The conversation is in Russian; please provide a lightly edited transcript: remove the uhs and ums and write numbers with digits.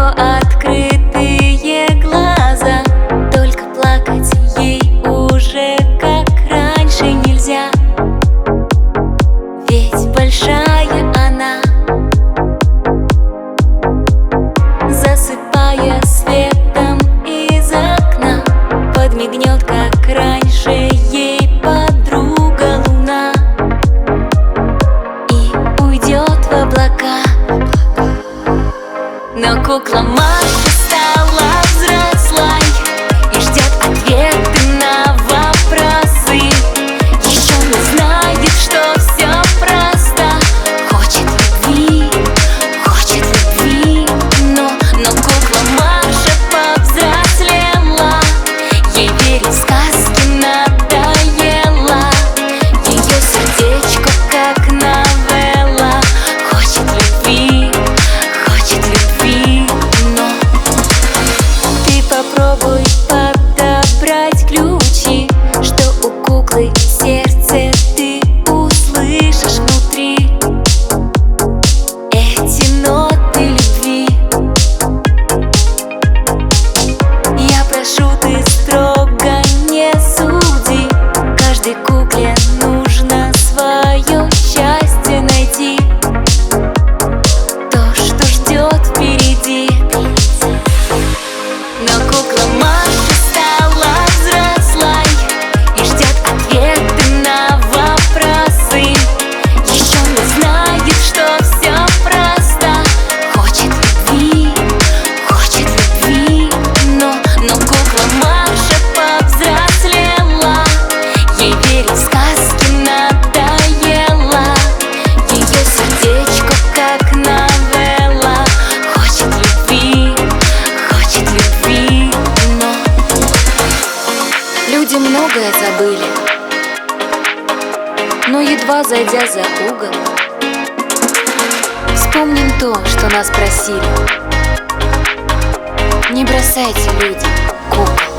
нее открытые глаза, только плакать ей уже как раньше нельзя. Ведь большая она, засыпая светом из окна, подмигнет, как раньше ей подруга луна, и уйдет в облака. Но кукла Маша стала взрослой и ждет ответы на вопросы. Еще не знает, что все просто. Хочет любви, но кукла Маша повзрослела. Ей верить в сказки надоело. Ее сердечко как новелла. Хочет любви, но ты попробуй подобрать ключи, что у куклы в сердце ты услышишь внутри. Эти ноты любви. Я прошу, ты строго не суди. Каждой кукле нужно свое счастье найти. То, что ждет впереди. Но кукла Маша стала взрослой и ждет ответы на вопросы. Еще не знает, что все просто. Хочет любви, но кукла Маша повзрослела. Ей верить в сказки надоело. Ее сердечко как новелла. Хочет любви, но люди многое забыли, но едва зайдя за угол, вспомним то, что нас просили. Не бросайте, люди, кукол.